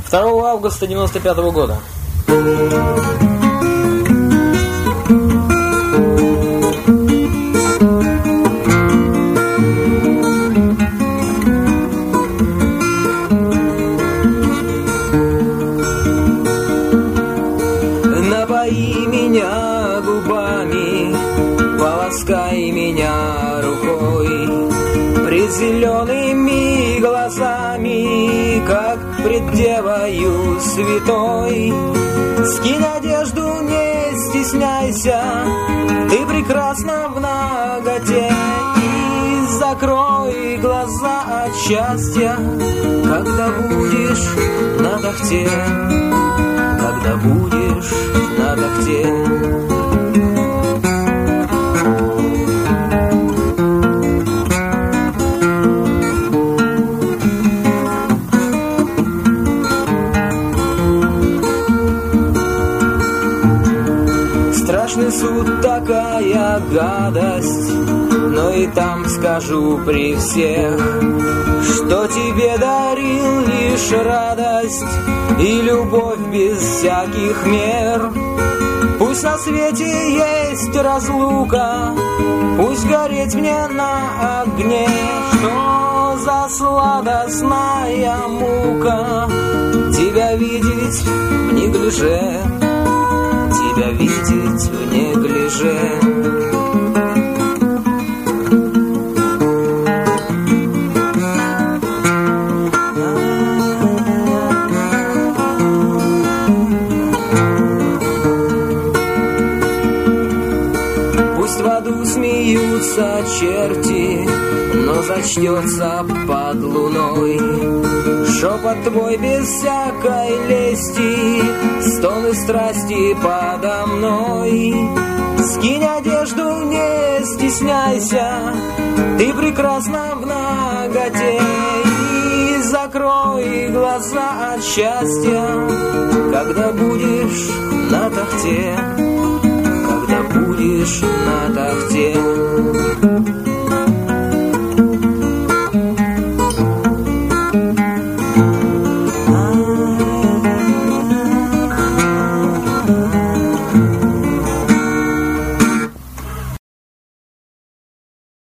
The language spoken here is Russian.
2 августа 95 года. Напои меня губами, поласкай меня рукой, пред зелеными глазами, как пред девою святой. Скинь одежду, не стесняйся, ты прекрасна в наготе, и закрой глаза от счастья, когда будешь на тахте, когда будешь на тахте. Страшный суд, такая гадость, но и там скажу при всех, что тебе дарил лишь радость и любовь без всяких мер. Пусть на свете есть разлука, пусть гореть мне на огне, что за сладостная мука тебя видеть в неглиже, тебя видеть в неглиже. Пусть в аду смеются черти, но зачтется под луной шепот твой без всякой лести, стоны страсти подо мной. Скинь одежду, не стесняйся, ты прекрасна в наготе, и закрой глаза от счастья, когда будешь на тахте, когда будешь на тахте.